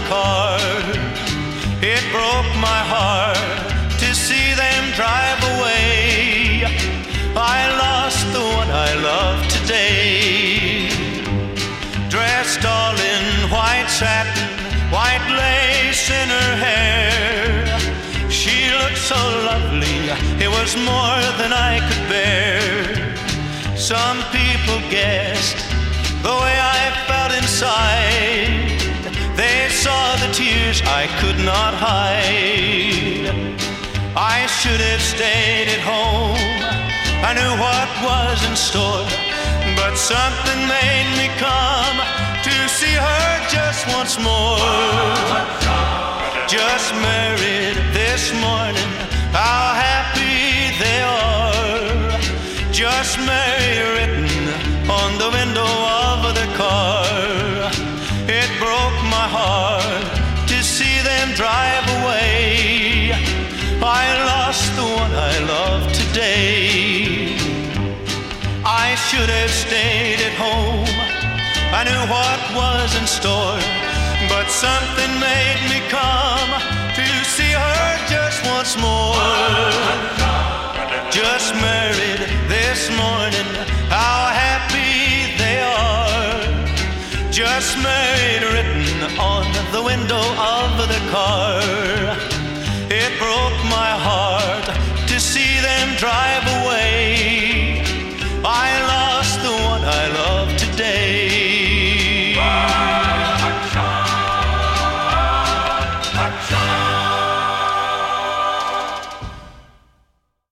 car. It broke my heart to see them drive away. I lost the one I love today. Dressed all in white satin, white lace in her hair. She looked so lovely, it was more than I could bear. Some people guessed the way I felt inside. They saw the tears I could not hide. I should have stayed at home, I knew what was in store, but something made me come to see her just once more. Just married this morning, how happy they are. Just married written on the window of the car. It broke my heart to see them drive away. I lost the one I love today. I should have stayed at home, I knew what was in store, but something made me come to see her just once more. Just married this morning, how happy they are. Just married written on the window of the car.